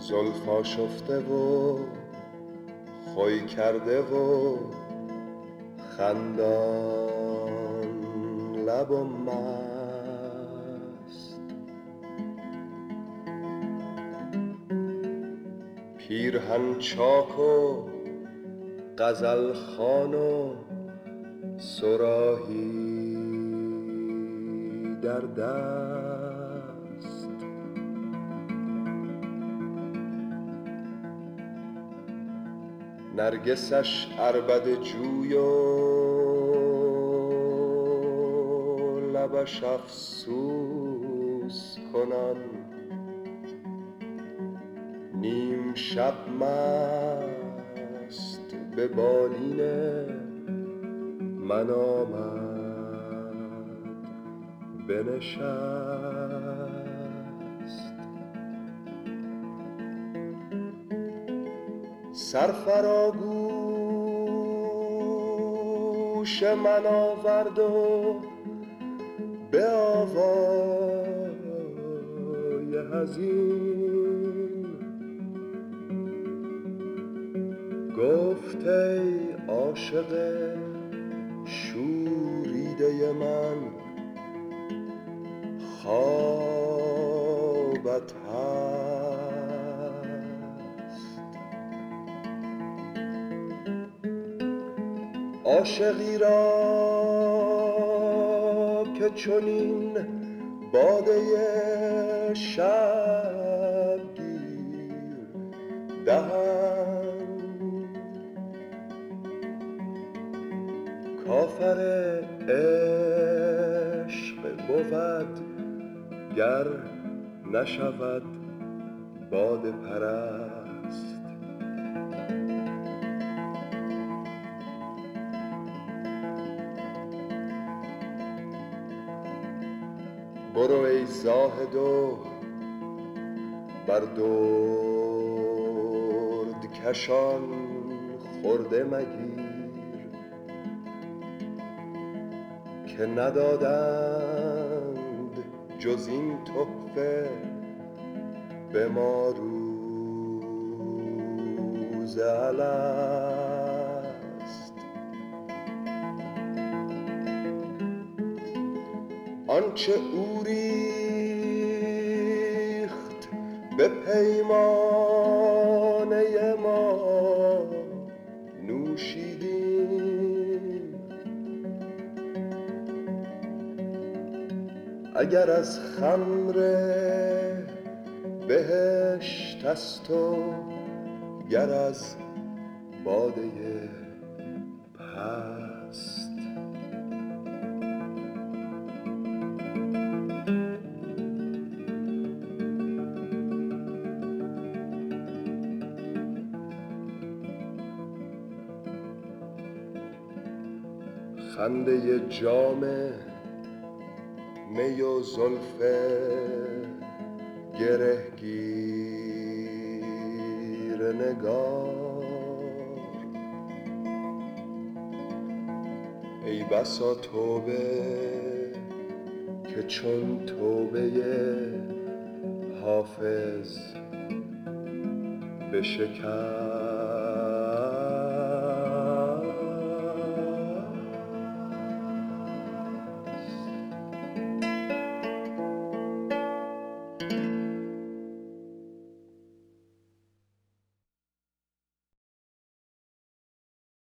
زلف آشفته و خوی کرده و خندان لب و مست، پیرهن چاک و غزل خوان و صراحی در دست، نرگسش عربده جوی و لبش افسوس کنان، نیم شب مست به بالین من آمد بنشست، سرفراگوش من آورد و به آوای حزین گفت ای عاشق شوریده من خوابت هست، عاشقی را که چنین باده شبگیر دهند، کافر عشق بود گر نشود باده پرست. برو ای زاهد و بر دردکشان خرده مگیر، که ندادند جز این تحفه به ما روز الست. آنچه او ریخت به پیمانه ما نوشیدیم، اگر از خمر بهشت است و گر از باده پست. خنده جام می و زلف گرهگیر نگار، ای بسا توبه که چون توبه حافظ بشکست.